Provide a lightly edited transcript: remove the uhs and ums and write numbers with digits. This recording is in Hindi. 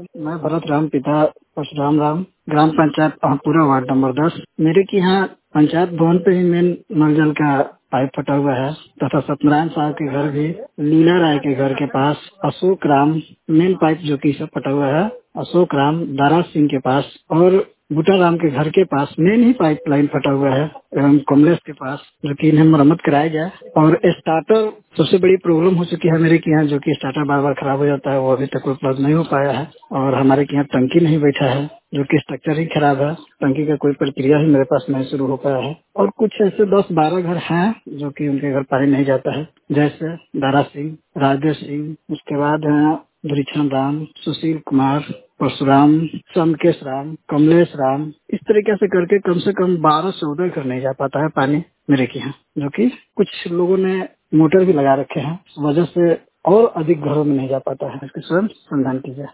मैं भरत राम पिता परशुराम राम, ग्राम पंचायत अहमपुरा, वार्ड नंबर 10। मेरे के यहाँ पंचायत भवन पे ही मेन नल जल का पाइप फटा हुआ है तथा सत्यनारायण साहब के घर भी, लीला राय के घर के पास, अशोक राम मेन पाइप जो कि सब फटा हुआ है, अशोक राम दारा सिंह के पास और बूटा राम के घर के पास मेन ही पाइप लाइन फटा हुआ है एवं कमलेश के पास, जो कि इन्हें मरम्मत कराया जाए। और स्टार्टर सबसे बड़ी प्रॉब्लम हो चुकी है मेरे के यहाँ, जो कि स्टार्टर बार बार खराब हो जाता है, वो अभी तक उपलब्ध नहीं हो पाया है। और हमारे के यहाँ टंकी नहीं बैठा है, जो कि स्ट्रक्चर ही खराब है, टंकी का कोई प्रक्रिया ही मेरे पास नहीं शुरू हो पाया है। और कुछ ऐसे 10-12 घर हैं जो कि उनके घर पानी नहीं जाता है, जैसे दारा सिंह, राजेश सिंह, उसके बाद है धुरीछन राम, सुशील कुमार, परशुराम, समकेश राम, कमलेश राम। इस तरीके से कम 12-14 घर नहीं जा पाता है पानी मेरे के यहाँ, जो कि कुछ लोगों ने मोटर भी लगा रखे हैं, वजह से और अधिक घरों में नहीं जा पाता है। इसकी स्वयं समाधान कीजिए।